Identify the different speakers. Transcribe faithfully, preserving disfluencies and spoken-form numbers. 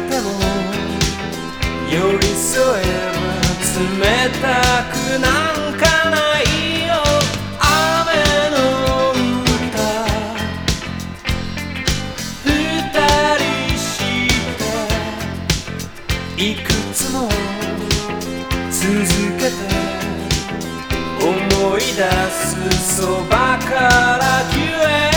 Speaker 1: ても寄り添えば冷たくなんかないよ。雨の歌二人していくつも続けて思い出すそばから消え